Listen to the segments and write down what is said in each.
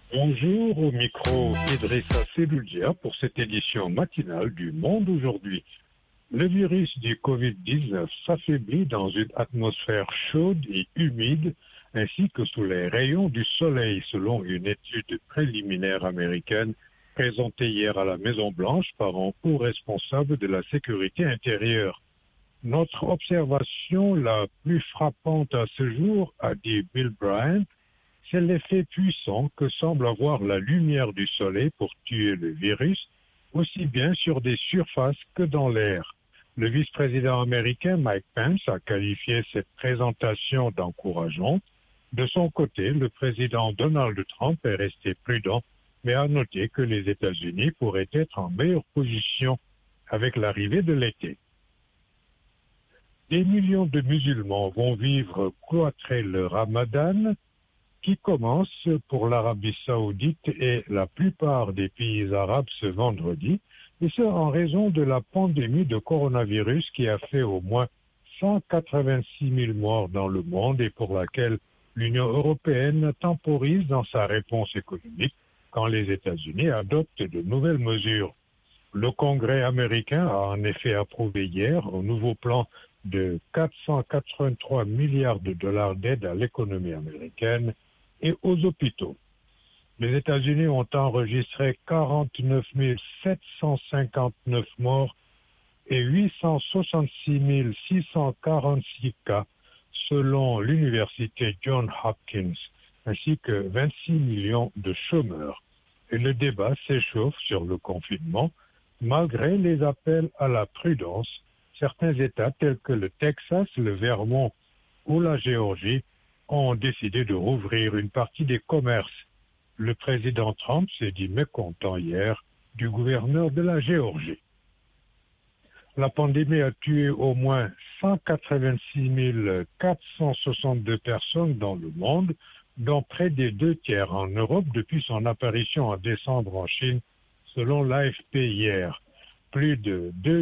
Bonjour, au micro Idrissa Seloudia pour cette édition matinale du Monde aujourd'hui. Le virus du Covid-19 s'affaiblit dans une atmosphère chaude et humide ainsi que sous les rayons du soleil selon une étude préliminaire américaine présentée hier à la Maison-Blanche par un haut responsable de la sécurité intérieure. Notre observation la plus frappante à ce jour, a dit Bill Bryant, c'est l'effet puissant que semble avoir la lumière du soleil pour tuer le virus, aussi bien sur des surfaces que dans l'air. Le vice-président américain Mike Pence a qualifié cette présentation d'encourageante. De son côté, le président Donald Trump est resté prudent, mais a noté que les États-Unis pourraient être en meilleure position avec l'arrivée de l'été. Des millions de musulmans vont vivre cloîtrés le Ramadan, qui commence pour l'Arabie saoudite et la plupart des pays arabes ce vendredi, et ce en raison de la pandémie de coronavirus qui a fait au moins 186 000 morts dans le monde et pour laquelle l'Union européenne temporise dans sa réponse économique quand les États-Unis adoptent de nouvelles mesures. Le Congrès américain a en effet approuvé hier un nouveau plan de 483 milliards de dollars d'aide à l'économie américaine et aux hôpitaux. Les États-Unis ont enregistré 49 759 morts et 866 646 cas selon l'université Johns Hopkins, ainsi que 26 millions de chômeurs. Et le débat s'échauffe sur le confinement, malgré les appels à la prudence. Certains États tels que le Texas, le Vermont ou la Géorgie ont décidé de rouvrir une partie des commerces. Le président Trump s'est dit mécontent hier du gouverneur de la Géorgie. La pandémie a tué au moins 186 462 personnes dans le monde, dont près des 2 tiers en Europe depuis son apparition en décembre en Chine, selon l'AFP hier. Plus de 2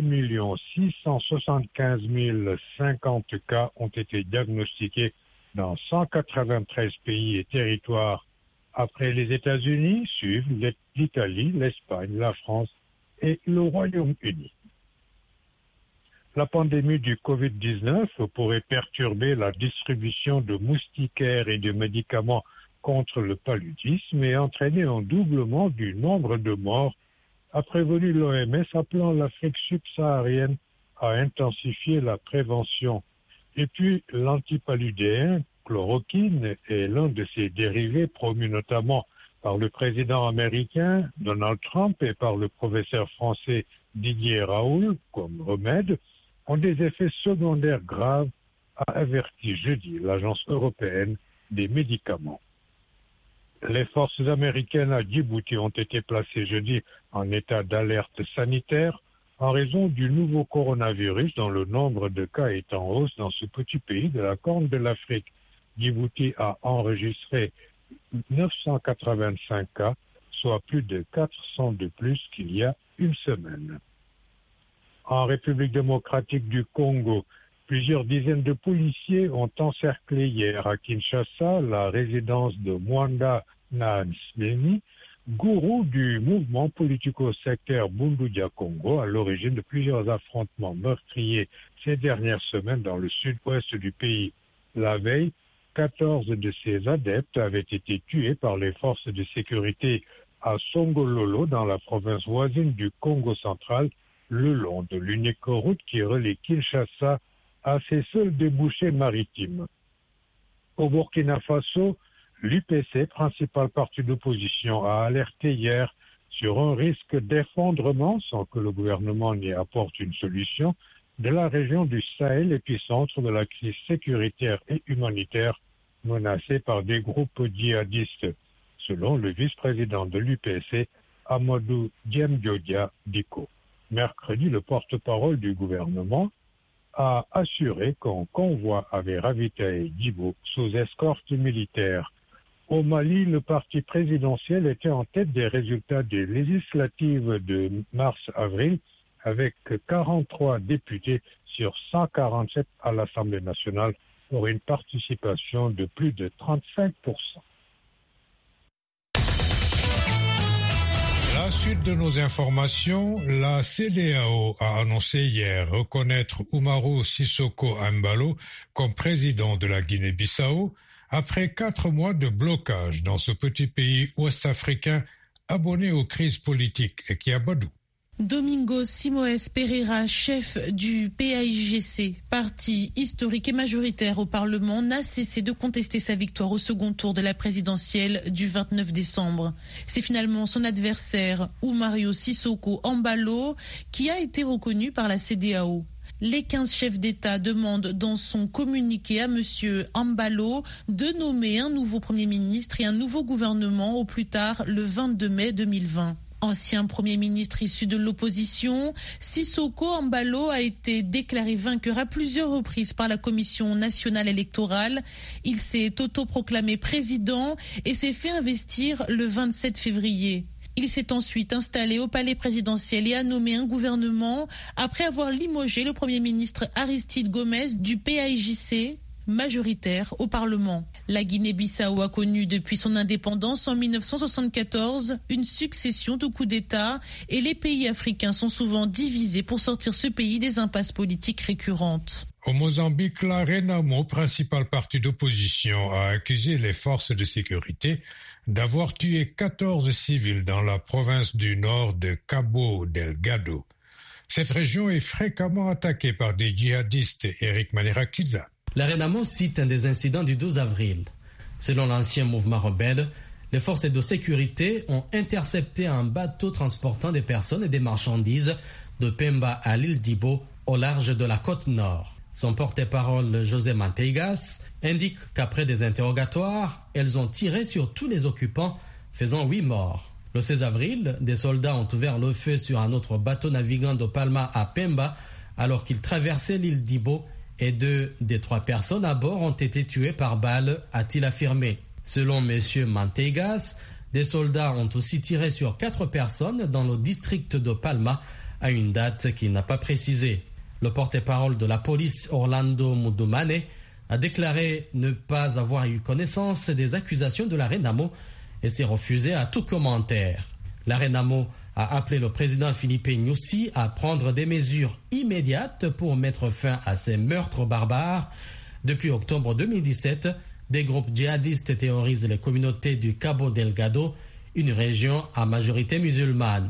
675 050 cas ont été diagnostiqués dans 193 pays et territoires. Après les États-Unis, suivent l'Italie, l'Espagne, la France et le Royaume-Uni. La pandémie du Covid-19 pourrait perturber la distribution de moustiquaires et de médicaments contre le paludisme et entraîner un doublement du nombre de morts, a prévenu l'OMS, appelant l'Afrique subsaharienne à intensifier la prévention. Et puis, l'antipaludéen, chloroquine, est l'un de ses dérivés promus notamment par le président américain Donald Trump et par le professeur français Didier Raoult comme remède, ont des effets secondaires graves, a averti jeudi l'Agence européenne des médicaments. Les forces américaines à Djibouti ont été placées jeudi en état d'alerte sanitaire en raison du nouveau coronavirus dont le nombre de cas est en hausse dans ce petit pays de la Corne de l'Afrique. Djibouti a enregistré 985 cas, soit plus de 400 de plus qu'il y a une semaine. En République démocratique du Congo, plusieurs dizaines de policiers ont encerclé hier à Kinshasa la résidence de Mwanda Naansmeni, gourou du mouvement politico-sectaire Bundudia Congo, à l'origine de plusieurs affrontements meurtriers ces dernières semaines dans le sud-ouest du pays. La veille, 14 de ses adeptes avaient été tués par les forces de sécurité à Songololo, dans la province voisine du Congo central, le long de l'unique route qui relie Kinshasa à ses seuls débouchés maritimes. Au Burkina Faso, l'UPC, principal parti d'opposition, a alerté hier sur un risque d'effondrement, sans que le gouvernement n'y apporte une solution, de la région du Sahel, épicentre de la crise sécuritaire et humanitaire menacée par des groupes djihadistes, selon le vice-président de l'UPC, Amadou Diemdiodia Diko. Mercredi, le porte-parole du gouvernement a assuré qu'un convoi avait ravitaillé Djibo sous escorte militaire. Au Mali, le parti présidentiel était en tête des résultats des législatives de mars-avril, avec 43 députés sur 147 à l'Assemblée nationale pour une participation de plus de 35%. Suite de nos informations, la CEDEAO a annoncé hier reconnaître Umaru Sissoco Embalo comme président de la Guinée-Bissau après 4 mois de blocage dans ce petit pays ouest-africain abonné aux crises politiques et qui a badou. Domingos Simoes Pereira, chef du PAIGC, parti historique et majoritaire au Parlement, n'a cessé de contester sa victoire au second tour de la présidentielle du 29 décembre. C'est finalement son adversaire, Umaru Sissoco Embalo, qui a été reconnu par la CEDEAO. Les 15 chefs d'État demandent dans son communiqué à M. Embalo de nommer un nouveau Premier ministre et un nouveau gouvernement au plus tard le 22 mai 2020. Ancien Premier ministre issu de l'opposition, Sissoco Embalo a été déclaré vainqueur à plusieurs reprises par la Commission nationale électorale. Il s'est autoproclamé président et s'est fait investir le 27 février. Il s'est ensuite installé au palais présidentiel et a nommé un gouvernement après avoir limogé le Premier ministre Aristide Gomes du PAIGC, majoritaire au Parlement. La Guinée-Bissau a connu depuis son indépendance en 1974 une succession de coups d'État et les pays africains sont souvent divisés pour sortir ce pays des impasses politiques récurrentes. Au Mozambique, la Renamo, principal parti d'opposition, a accusé les forces de sécurité d'avoir tué 14 civils dans la province du nord de Cabo Delgado. Cette région est fréquemment attaquée par des djihadistes. Eric Manirakiza. La Renamo cite un des incidents du 12 avril. Selon l'ancien mouvement rebelle, les forces de sécurité ont intercepté un bateau transportant des personnes et des marchandises de Pemba à l'île d'Ibo, au large de la côte nord. Son porte-parole, José Manteigas, indique qu'après des interrogatoires, elles ont tiré sur tous les occupants, faisant 8 morts. Le 16 avril, des soldats ont ouvert le feu sur un autre bateau naviguant de Palma à Pemba alors qu'il traversait l'île d'Ibo et 2 des 3 personnes à bord ont été tuées par balle, a-t-il affirmé. Selon M. Manteigas, des soldats ont aussi tiré sur 4 personnes dans le district de Palma à une date qu'il n'a pas précisée. Le porte-parole de la police, Orlando Mudumane, a déclaré ne pas avoir eu connaissance des accusations de la Renamo et s'est refusé à tout commentaire. La Renamo a appelé le président Filipe Nyusi à prendre des mesures immédiates pour mettre fin à ces meurtres barbares. Depuis octobre 2017, des groupes djihadistes terrorisent les communautés du Cabo Delgado, une région à majorité musulmane.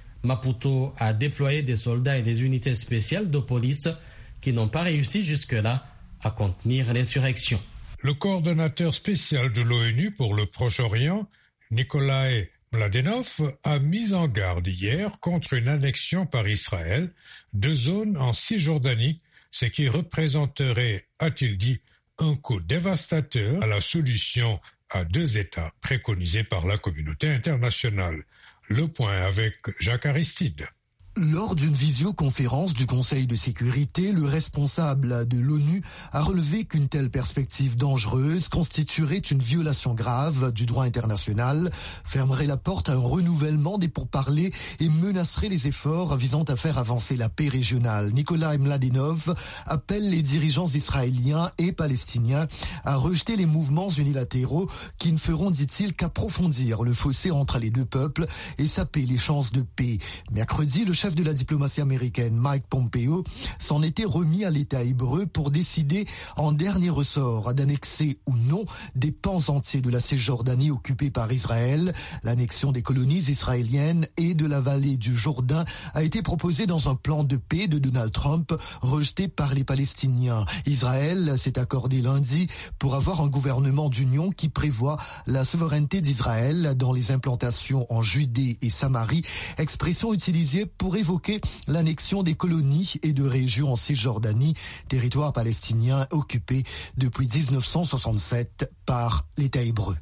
Maputo a déployé des soldats et des unités spéciales de police qui n'ont pas réussi jusque-là à contenir l'insurrection. Le coordonnateur spécial de l'ONU pour le Proche-Orient, Nikolai Mladenov, a mis en garde hier contre une annexion par Israël de zones en Cisjordanie, ce qui représenterait, a-t-il dit, un coup dévastateur à la solution à 2 États préconisée par la communauté internationale. Le point avec Jacques Aristide. Lors d'une visioconférence du Conseil de sécurité, le responsable de l'ONU a relevé qu'une telle perspective dangereuse constituerait une violation grave du droit international, fermerait la porte à un renouvellement des pourparlers et menacerait les efforts visant à faire avancer la paix régionale. Nikolai Mladenov appelle les dirigeants israéliens et palestiniens à rejeter les mouvements unilatéraux qui ne feront, dit-il, qu'approfondir le fossé entre les 2 peuples et saper les chances de paix. Mercredi, le chef de la diplomatie américaine, Mike Pompeo, s'en était remis à l'État hébreu pour décider en dernier ressort d'annexer ou non des pans entiers de la Cisjordanie occupée par Israël. L'annexion des colonies israéliennes et de la vallée du Jourdain a été proposée dans un plan de paix de Donald Trump, rejeté par les Palestiniens. Israël s'est accordé lundi pour avoir un gouvernement d'union qui prévoit la souveraineté d'Israël dans les implantations en Judée et Samarie, expression utilisée pour évoquer l'annexion des colonies et de régions en Cisjordanie, territoire palestinien occupé depuis 1967 par l'État hébreu.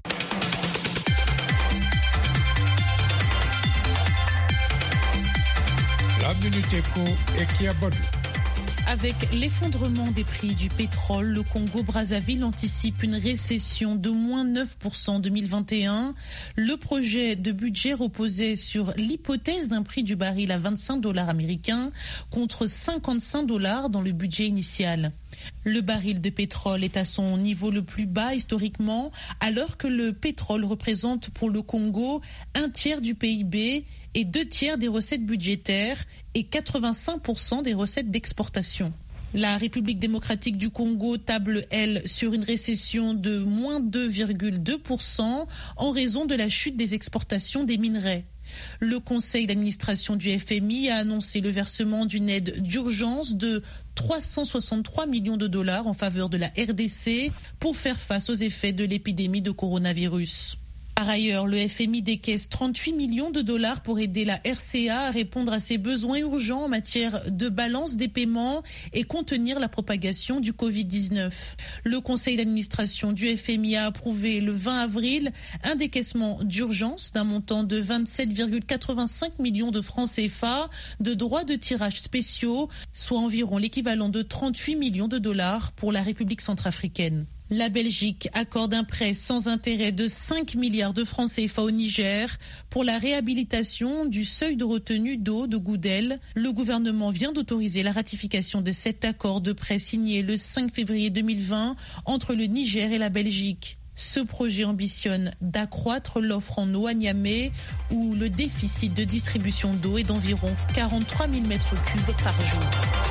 La Minute Éco et Kiabadou. Avec l'effondrement des prix du pétrole, le Congo-Brazzaville anticipe une récession de moins 9% en 2021. Le projet de budget reposait sur l'hypothèse d'un prix du baril à $25 américains contre $55 dans le budget initial. Le baril de pétrole est à son niveau le plus bas historiquement, alors que le pétrole représente pour le Congo 1/3 du PIB et 2/3 des recettes budgétaires et 85% des recettes d'exportation. La République démocratique du Congo table, elle, sur une récession de moins 2,2% en raison de la chute des exportations des minerais. Le conseil d'administration du FMI a annoncé le versement d'une aide d'urgence de 363 millions de dollars en faveur de la RDC pour faire face aux effets de l'épidémie de coronavirus. Par ailleurs, le FMI décaisse 38 millions de dollars pour aider la RCA à répondre à ses besoins urgents en matière de balance des paiements et contenir la propagation du Covid-19. Le conseil d'administration du FMI a approuvé le 20 avril un décaissement d'urgence d'un montant de 27,85 millions de francs CFA de droits de tirage spéciaux, soit environ l'équivalent de 38 millions de dollars pour la République centrafricaine. La Belgique accorde un prêt sans intérêt de 5 milliards de francs CFA au Niger pour la réhabilitation du seuil de retenue d'eau de Goudel. Le gouvernement vient d'autoriser la ratification de cet accord de prêt signé le 5 février 2020 entre le Niger et la Belgique. Ce projet ambitionne d'accroître l'offre en eau à Niamey, où le déficit de distribution d'eau est d'environ 43 000 mètres cubes par jour.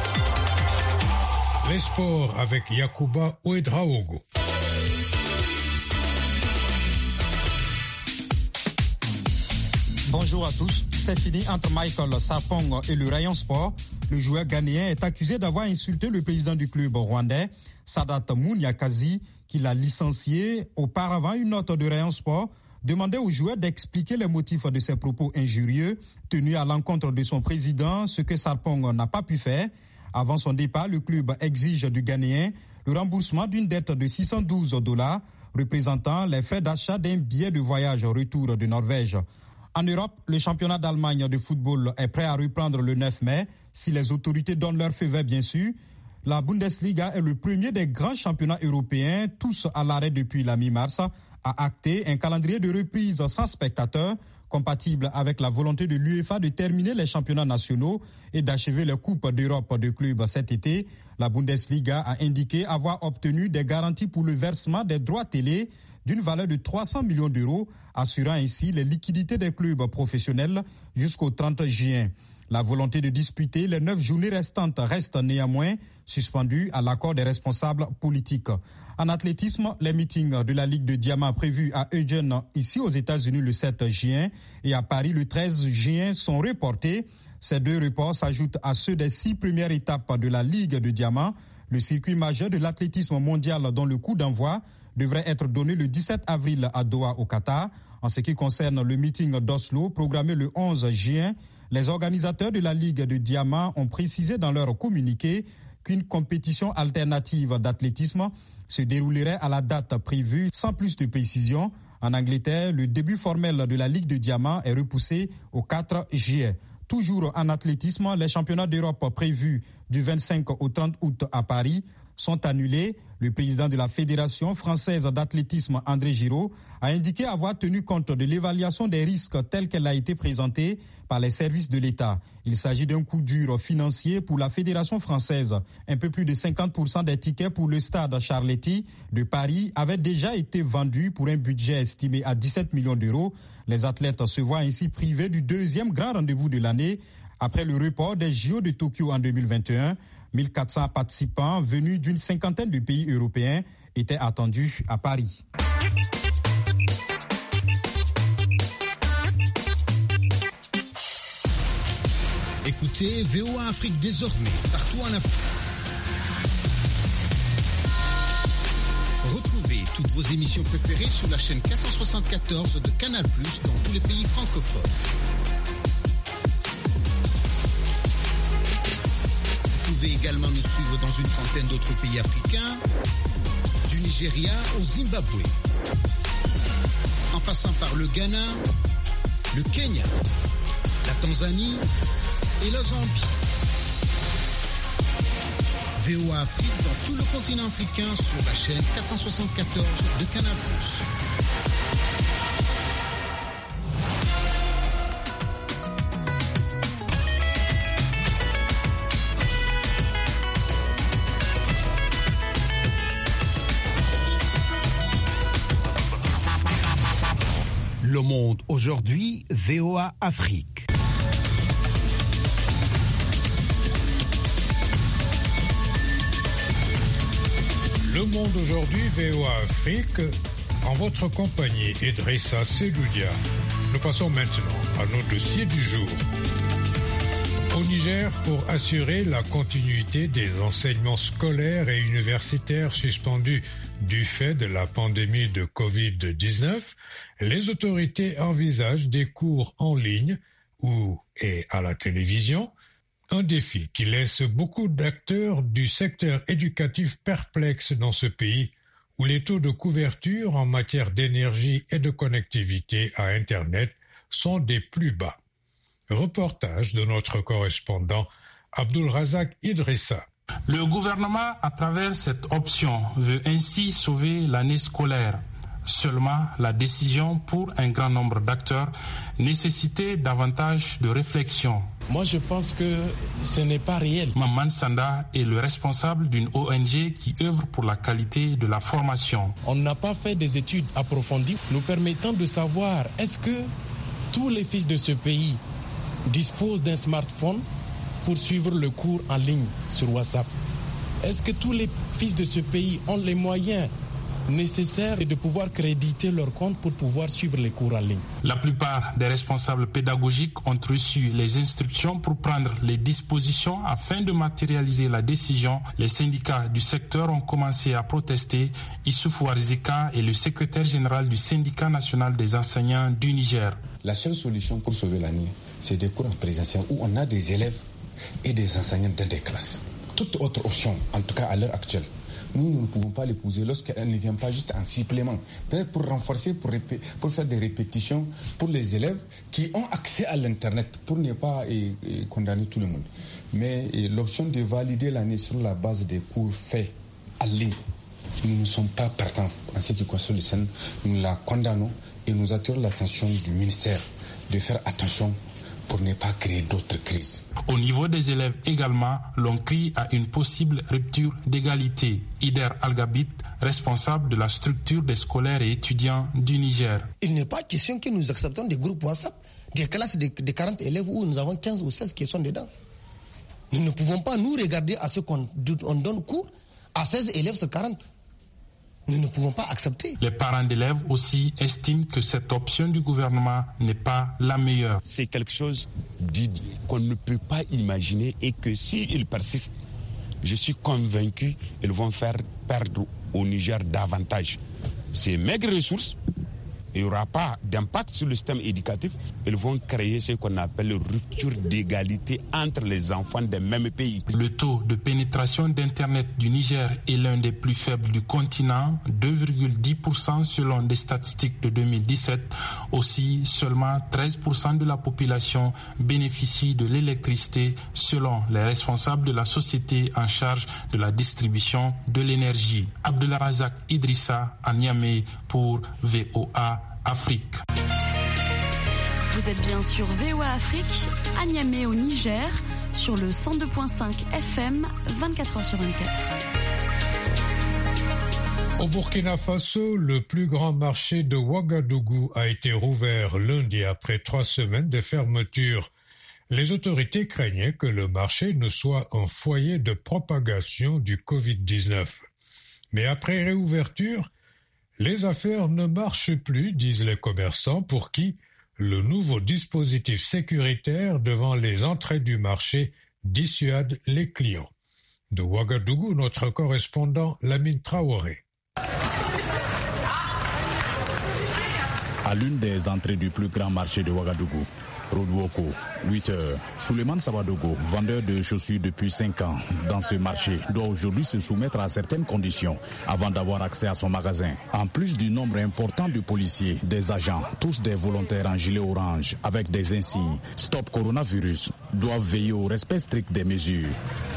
Les sports avec Yacouba Ouedraogo. Bonjour à tous. C'est fini entre Michael Sarpong et le Rayon Sport. Le joueur ghanéen est accusé d'avoir insulté le président du club rwandais, Sadat Munyakazi, qui l'a licencié. Auparavant, une note de Rayon Sport demandait au joueur d'expliquer les motifs de ses propos injurieux tenus à l'encontre de son président, ce que Sarpong n'a pas pu faire. Avant son départ, le club exige du Ghanéen le remboursement d'une dette de 612 $, représentant les frais d'achat d'un billet de voyage retour de Norvège. En Europe, le championnat d'Allemagne de football est prêt à reprendre le 9 mai, si les autorités donnent leur feu vert bien sûr. La Bundesliga est le premier des grands championnats européens, tous à l'arrêt depuis la mi-mars, a acté un calendrier de reprise sans spectateurs, compatible avec la volonté de l'UEFA de terminer les championnats nationaux et d'achever les Coupes d'Europe de clubs cet été. La Bundesliga a indiqué avoir obtenu des garanties pour le versement des droits télé d'une valeur de 300 millions €, assurant ainsi les liquidités des clubs professionnels jusqu'au 30 juin. La volonté de disputer les 9 journées restantes reste néanmoins suspendue à l'accord des responsables politiques. En athlétisme, les meetings de la Ligue de Diamant prévus à Eugene, ici aux États-Unis le 7 juin et à Paris le 13 juin sont reportés. Ces 2 reports s'ajoutent à ceux des 6 premières étapes de la Ligue de Diamant, le circuit majeur de l'athlétisme mondial dont le coup d'envoi devrait être donné le 17 avril à Doha au Qatar. En ce qui concerne le meeting d'Oslo programmé le 11 juin, les organisateurs de la Ligue de Diamant ont précisé dans leur communiqué qu'une compétition alternative d'athlétisme se déroulerait à la date prévue sans plus de précision. En Angleterre, le début formel de la Ligue de Diamant est repoussé au 4 juillet. Toujours en athlétisme, les championnats d'Europe prévus du 25 au 30 août à Paris sont annulés. Le président de la Fédération française d'athlétisme, André Giraud, a indiqué avoir tenu compte de l'évaluation des risques telle qu'elle a été présentée par les services de l'État. Il s'agit d'un coup dur financier pour la Fédération française. Un peu plus de 50% des tickets pour le stade Charletti de Paris avaient déjà été vendus pour un budget estimé à 17 millions €. Les athlètes se voient ainsi privés du deuxième grand rendez-vous de l'année après le report des JO de Tokyo en 2021. 1400 participants venus d'une cinquantaine de pays européens étaient attendus à Paris. Écoutez VOA Afrique désormais partout en Afrique. Retrouvez toutes vos émissions préférées sur la chaîne 474 de Canal+ dans tous les pays francophones. Vous pouvez également nous suivre dans une trentaine d'autres pays africains, du Nigeria au Zimbabwe, en passant par le Ghana, le Kenya, la Tanzanie et la Zambie. VOA Afrique dans tout le continent africain sur la chaîne 474 de Canal+. Monde aujourd'hui, VOA Afrique. Le Monde aujourd'hui, VOA Afrique, en votre compagnie, Idrissa Seloudia. Nous passons maintenant à nos dossiers du jour. Au Niger, pour assurer la continuité des enseignements scolaires et universitaires suspendus du fait de la pandémie de Covid-19, les autorités envisagent des cours en ligne ou et à la télévision, un défi qui laisse beaucoup d'acteurs du secteur éducatif perplexes dans ce pays où les taux de couverture en matière d'énergie et de connectivité à Internet sont des plus bas. Reportage de notre correspondant Abdulrazak Idrissa. Le gouvernement, à travers cette option, veut ainsi sauver l'année scolaire. Seulement, la décision pour un grand nombre d'acteurs nécessitait davantage de réflexion. Moi, je pense que ce n'est pas réel. Maman Sanda est le responsable d'une ONG qui œuvre pour la qualité de la formation. On n'a pas fait des études approfondies nous permettant de savoir est-ce que tous les fils de ce pays disposent d'un smartphone pour suivre le cours en ligne sur WhatsApp. Est-ce que tous les fils de ce pays ont les moyens nécessaires de pouvoir créditer leur compte pour pouvoir suivre les cours en ligne? La plupart des responsables pédagogiques ont reçu les instructions pour prendre les dispositions afin de matérialiser la décision. Les syndicats du secteur ont commencé à protester. Issoufou Arzika est le secrétaire général du syndicat national des enseignants du Niger. La seule solution pour sauver l'année, c'est des cours en présentiel où on a des élèves et des enseignants dans des classes. Toute autre option, en tout cas à l'heure actuelle, nous ne pouvons pas l'épouser lorsqu'elle ne vient pas juste en supplément. Peut-être pour renforcer, pour faire des répétitions pour les élèves qui ont accès à l'Internet, pour ne pas condamner tout le monde. Mais l'option de valider l'année sur la base des cours faits en ligne, nous ne sommes pas partants en ce qui concerne le SEN. Nous la condamnons et nous attirons l'attention du ministère de faire attention pour ne pas créer d'autres crises. Au niveau des élèves également, l'on crie à une possible rupture d'égalité. Ider Algabit, responsable de la structure des scolaires et étudiants du Niger. Il n'est pas question que nous acceptons des groupes WhatsApp, des classes de 40 élèves où nous avons 15 ou 16 qui sont dedans. Nous ne pouvons pas nous regarder à ce qu'on donne cours à 16 élèves sur 40. Nous ne pouvons pas accepter. Les parents d'élèves aussi estiment que cette option du gouvernement n'est pas la meilleure. C'est quelque chose qu'on ne peut pas imaginer et que s'ils persistent, je suis convaincu qu'ils vont faire perdre au Niger davantage. Ces maigres ressources, il n'y aura pas d'impact sur le système éducatif. Ils vont créer ce qu'on appelle rupture d'égalité entre les enfants des mêmes pays. Le taux de pénétration d'Internet du Niger est l'un des plus faibles du continent, 2,10% selon des statistiques de 2017. Aussi, seulement 13% de la population bénéficie de l'électricité selon les responsables de la société en charge de la distribution de l'énergie. Abdulrazak Idrissa à Niamey pour VOA Afrique. Vous êtes bien sur VOA Afrique, à Niamey au Niger, sur le 102.5 FM, 24h sur 24. Au Burkina Faso, le plus grand marché de Ouagadougou a été rouvert lundi après 3 semaines de fermeture. Les autorités craignaient que le marché ne soit un foyer de propagation du Covid-19. Mais après réouverture, les affaires ne marchent plus, disent les commerçants, pour qui le nouveau dispositif sécuritaire devant les entrées du marché dissuade les clients. De Ouagadougou, notre correspondant Lamine Traoré. À l'une des entrées du plus grand marché de Ouagadougou, Rodwoko, 8 heures. Souleymane Sabadogo, vendeur de chaussures depuis 5 ans dans ce marché, doit aujourd'hui se soumettre à certaines conditions avant d'avoir accès à son magasin. En plus du nombre important de policiers, des agents, tous des volontaires en gilet orange avec des insignes Stop Coronavirus, doivent veiller au respect strict des mesures.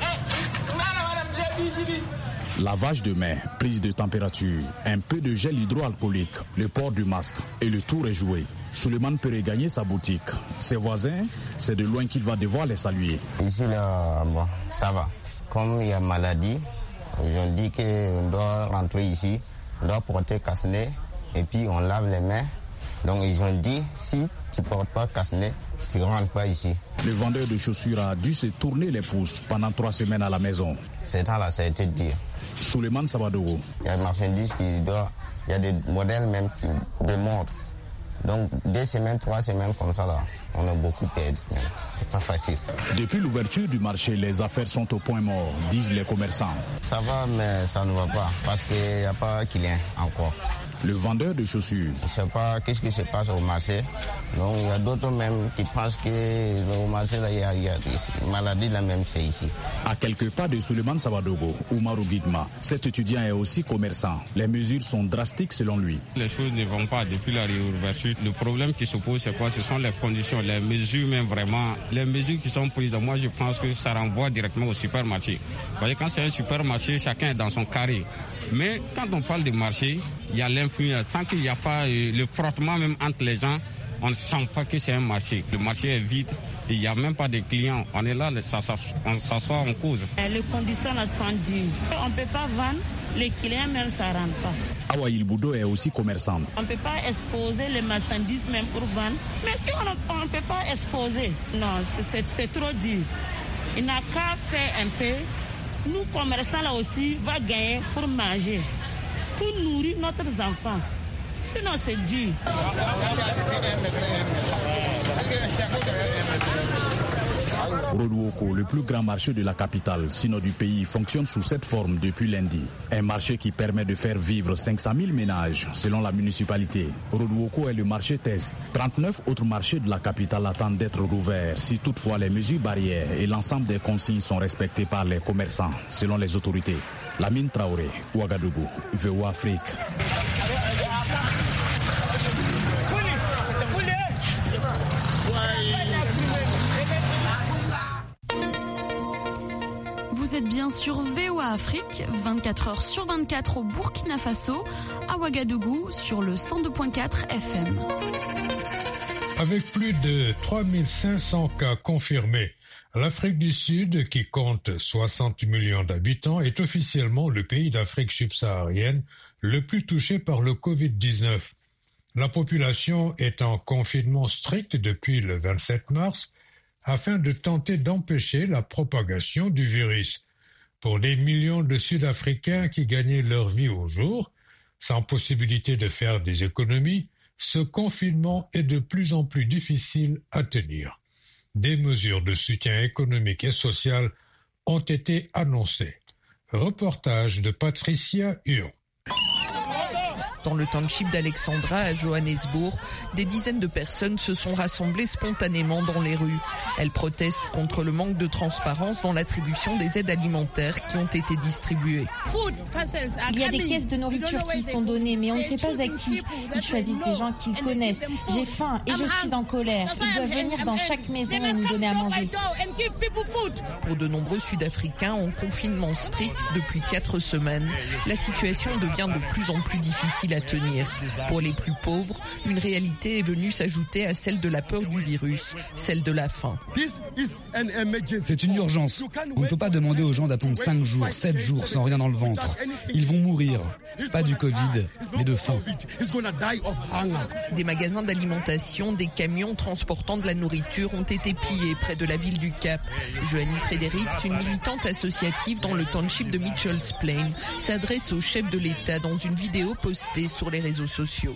Lavage de mains, prise de température, un peu de gel hydroalcoolique, le port du masque et le tour est joué. Souleymane peut regagner sa boutique. Ses voisins, c'est de loin qu'il va devoir les saluer. Ici, là, bon, ça va. Comme il y a maladie, ils ont dit qu'on doit rentrer ici, on doit porter casse-nez et puis on lave les mains Donc ils ont dit, si tu ne portes pas casse-nez, tu ne rentres pas ici. Le vendeur de chaussures a dû se tourner les pouces pendant 3 semaines à la maison. C'est temps-là, ça a été dur. Souleymane Sabadogo. Il y a des marchandises il y a des modèles même de montres. Donc 2 semaines, 3 semaines comme ça, là, on a beaucoup perdu. C'est pas facile. Depuis l'ouverture du marché, les affaires sont au point mort, disent les commerçants. Ça va, mais ça ne va pas, parce qu'il n'y a pas de clients encore. Le vendeur de chaussures. Je ne sais pas qu'est-ce qui se passe au marché. Donc il y a d'autres même qui pensent qu'au marché, là, il y a une maladie, là même, c'est ici. À quelques pas de Souleymane Sabadogo, Oumarou Guidma, cet étudiant est aussi commerçant. Les mesures sont drastiques selon lui. Les choses ne vont pas depuis la réouverture. Le problème qui se pose, c'est quoi? Ce sont les conditions, les mesures même vraiment. Les mesures qui sont prises, moi je pense que ça renvoie directement au supermarché. Vous voyez, quand c'est un supermarché, chacun est dans son carré. Mais quand on parle de marché, il y a l'influence. Tant qu'il n'y a pas le frottement même entre les gens, on ne sent pas que c'est un marché. Le marché est vide, il n'y a même pas de clients. On est là, on s'assoit, on cause. Les conditions là sont dures. On ne peut pas vendre, les clients même ça ne rentre pas. Awa Ilboudo est aussi commerçante. On ne peut pas exposer les marchandises même pour vendre. Mais si on ne peut pas exposer, non, c'est trop dur. Il n'a qu'à faire un peu. Nous, commerçants là aussi, va gagner pour manger, pour nourrir notre enfants. Sinon, c'est dur. Rodwoko, le plus grand marché de la capitale, sinon du pays, fonctionne sous cette forme depuis lundi. Un marché qui permet de faire vivre 500 000 ménages, selon la municipalité. Rodwoko est le marché test. 39 autres marchés de la capitale attendent d'être rouverts, si toutefois les mesures barrières et l'ensemble des consignes sont respectées par les commerçants, selon les autorités. Lamine Traoré, Ouagadougou, VOA Afrique. Vous êtes bien sur VOA Afrique, 24 heures sur 24 au Burkina Faso, à Ouagadougou sur le 102.4 FM. Avec plus de 3500 cas confirmés, l'Afrique du Sud, qui compte 60 millions d'habitants, est officiellement le pays d'Afrique subsaharienne le plus touché par le Covid-19. La population est en confinement strict depuis le 27 mars, afin de tenter d'empêcher la propagation du virus. Pour des millions de Sud-Africains qui gagnaient leur vie au jour, sans possibilité de faire des économies, ce confinement est de plus en plus difficile à tenir. Des mesures de soutien économique et social ont été annoncées. Reportage de Patricia Huon. Dans le township d'Alexandra, à Johannesburg, des dizaines de personnes se sont rassemblées spontanément dans les rues. Elles protestent contre le manque de transparence dans l'attribution des aides alimentaires qui ont été distribuées. Il y a des caisses de nourriture qui sont données, mais on ne sait pas à qui. Ils choisissent des gens qu'ils connaissent. J'ai faim et je suis en colère. Ils doivent venir dans chaque maison et nous donner à manger. Pour de nombreux Sud-Africains en confinement strict depuis 4 semaines, la situation devient de plus en plus difficile à tenir. Pour les plus pauvres, une réalité est venue s'ajouter à celle de la peur du virus, celle de la faim. C'est une urgence. On ne peut pas demander aux gens d'attendre 5 jours, 7 jours sans rien dans le ventre. Ils vont mourir. Pas du Covid, mais de faim. Des magasins d'alimentation, des camions transportant de la nourriture ont été pillés près de la ville du Cap. Joanie Fredericks, une militante associative dans le township de Mitchell's Plain, s'adresse au chef de l'État dans une vidéo postée sur les réseaux sociaux.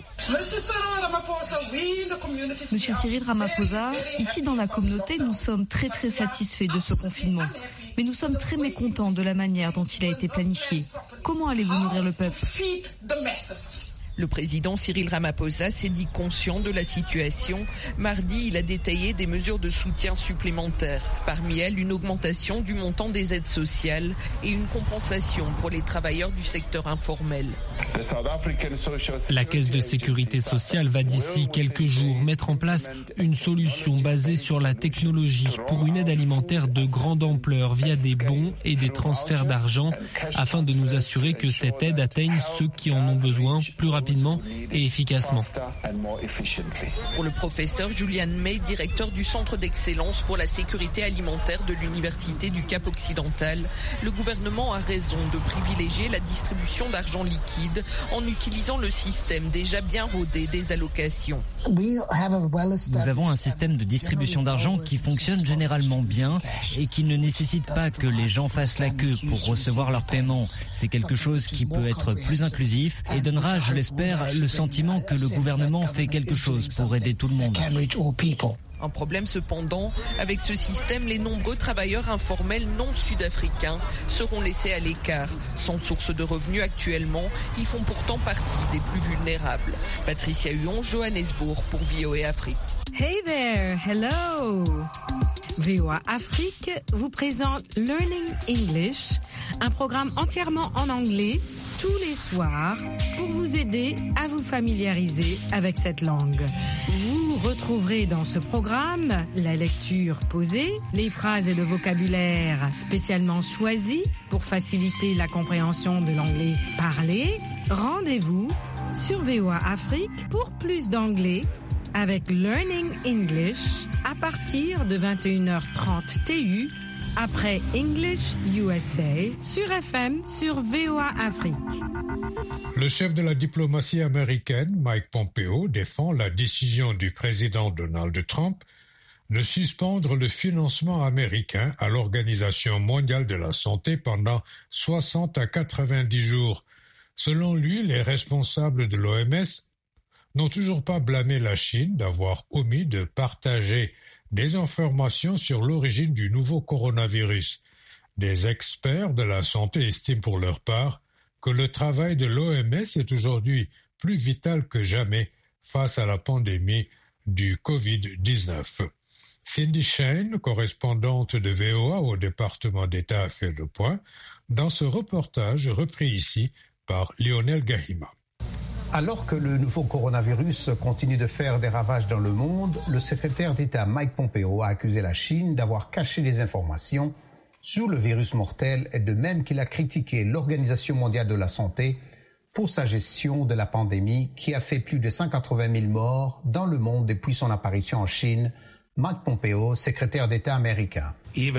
Monsieur Cyril Ramaphosa, ici dans la communauté, nous sommes très satisfaits de ce confinement. Mais nous sommes très mécontents de la manière dont il a été planifié. Comment allez-vous nourrir le peuple ? Le président Cyril Ramaphosa s'est dit conscient de la situation. Mardi, il a détaillé des mesures de soutien supplémentaires. Parmi elles, une augmentation du montant des aides sociales et une compensation pour les travailleurs du secteur informel. La Caisse de sécurité sociale va d'ici quelques jours mettre en place une solution basée sur la technologie pour une aide alimentaire de grande ampleur via des bons et des transferts d'argent afin de nous assurer que cette aide atteigne ceux qui en ont besoin plus rapidement. rapidement et efficacement. Pour le professeur Julian May, directeur du Centre d'excellence pour la sécurité alimentaire de l'Université du Cap-Occidental, le gouvernement a raison de privilégier la distribution d'argent liquide en utilisant le système déjà bien rodé des allocations. Nous avons un système de distribution d'argent qui fonctionne généralement bien et qui ne nécessite pas que les gens fassent la queue pour recevoir leur paiement. C'est quelque chose qui peut être plus inclusif et donnera, je l'espère, le sentiment que le gouvernement fait quelque chose pour aider tout le monde. Un problème cependant, avec ce système, les nombreux travailleurs informels non sud-africains seront laissés à l'écart. Sans source de revenus actuellement, ils font pourtant partie des plus vulnérables. Patricia Huon, Johannesburg pour VOA Afrique. Hey there, hello. VOA Afrique vous présente Learning English, un programme entièrement en anglais tous les soirs pour vous aider à vous familiariser avec cette langue. Vous retrouverez dans ce programme la lecture posée, les phrases et le vocabulaire spécialement choisis pour faciliter la compréhension de l'anglais parlé. Rendez-vous sur VOA Afrique pour plus d'anglais avec Learning English à partir de 21h30 TU après English USA sur FM sur VOA Afrique. Le chef de la diplomatie américaine, Mike Pompeo, défend la décision du président Donald Trump de suspendre le financement américain à l'Organisation mondiale de la santé pendant 60 à 90 jours. Selon lui, les responsables de l'OMS n'ont toujours pas blâmé la Chine d'avoir omis de partager des informations sur l'origine du nouveau coronavirus. Des experts de la santé estiment pour leur part que le travail de l'OMS est aujourd'hui plus vital que jamais face à la pandémie du Covid-19. Cindy Shane, correspondante de VOA au département d'État, a fait le point dans ce reportage repris ici par Lionel Gahima. Alors que le nouveau coronavirus continue de faire des ravages dans le monde, le secrétaire d'État Mike Pompeo a accusé la Chine d'avoir caché des informations sur le virus mortel et de même qu'il a critiqué l'Organisation mondiale de la santé pour sa gestion de la pandémie qui a fait plus de 180 000 morts dans le monde depuis son apparition en Chine. Mike Pompeo, secrétaire d'État américain. Même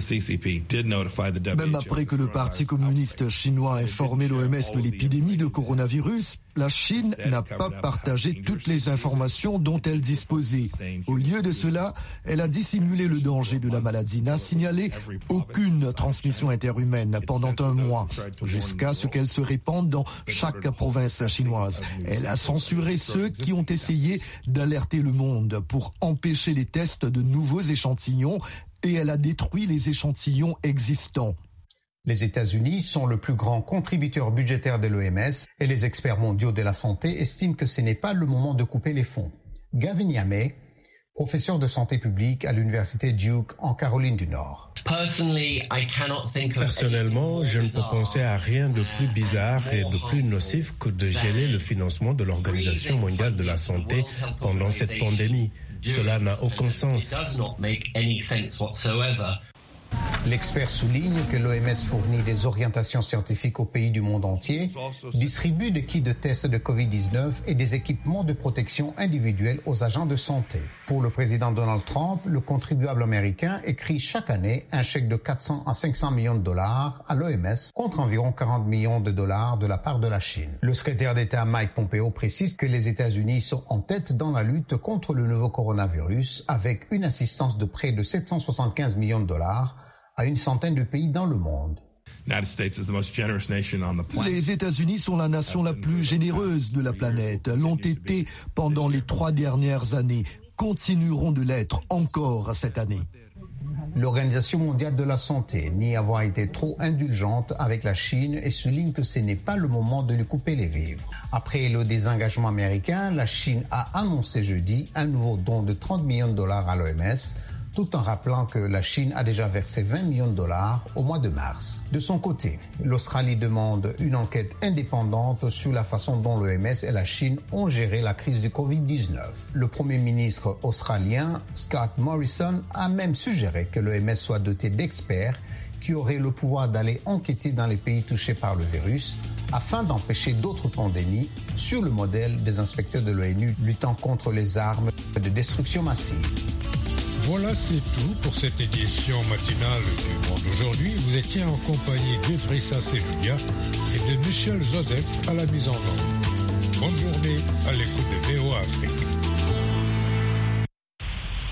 après que le Parti communiste chinois a informé l'OMS de l'épidémie de coronavirus, la Chine n'a pas partagé toutes les informations dont elle disposait. Au lieu de cela, elle a dissimulé le danger de la maladie, n'a signalé aucune transmission interhumaine pendant un mois, jusqu'à ce qu'elle se répande dans chaque province chinoise. Elle a censuré ceux qui ont essayé d'alerter le monde pour empêcher les tests de nouveaux échantillons et elle a détruit les échantillons existants. Les États-Unis sont le plus grand contributeur budgétaire de l'OMS et les experts mondiaux de la santé estiment que ce n'est pas le moment de couper les fonds. Gavin Yamé, professeur de santé publique à l'université Duke en Caroline du Nord. Personnellement, je ne peux penser à rien de plus bizarre et de plus nocif que de geler le financement de l'Organisation mondiale de la santé pendant cette pandémie. Cela n'a aucun sens. L'expert souligne que l'OMS fournit des orientations scientifiques aux pays du monde entier, distribue des kits de tests de Covid-19 et des équipements de protection individuelle aux agents de santé. Pour le président Donald Trump, le contribuable américain écrit chaque année un chèque de 400 à 500 millions de dollars à l'OMS contre environ 40 millions de dollars de la part de la Chine. Le secrétaire d'État Mike Pompeo précise que les États-Unis sont en tête dans la lutte contre le nouveau coronavirus avec une assistance de près de 775 millions de dollars à une centaine de pays dans le monde. Les États-Unis sont la nation la plus généreuse de la planète, l'ont été pendant les 3 dernières années, continueront de l'être encore cette année. L'Organisation mondiale de la santé nie avoir été trop indulgente avec la Chine et souligne que ce n'est pas le moment de lui couper les vivres. Après le désengagement américain, la Chine a annoncé jeudi un nouveau don de 30 millions de dollars à l'OMS, tout en rappelant que la Chine a déjà versé 20 millions de dollars au mois de mars. De son côté, l'Australie demande une enquête indépendante sur la façon dont l'OMS et la Chine ont géré la crise du Covid-19. Le Premier ministre australien, Scott Morrison, a même suggéré que l'OMS soit dotée d'experts qui auraient le pouvoir d'aller enquêter dans les pays touchés par le virus afin d'empêcher d'autres pandémies sur le modèle des inspecteurs de l'ONU luttant contre les armes de destruction massive. Voilà, c'est tout pour cette édition matinale du Monde aujourd'hui. Vous étiez en compagnie d'Evrissa Selouia et de Michel Joseph à la mise en ordre. Bonne journée à l'écoute de VOA Afrique.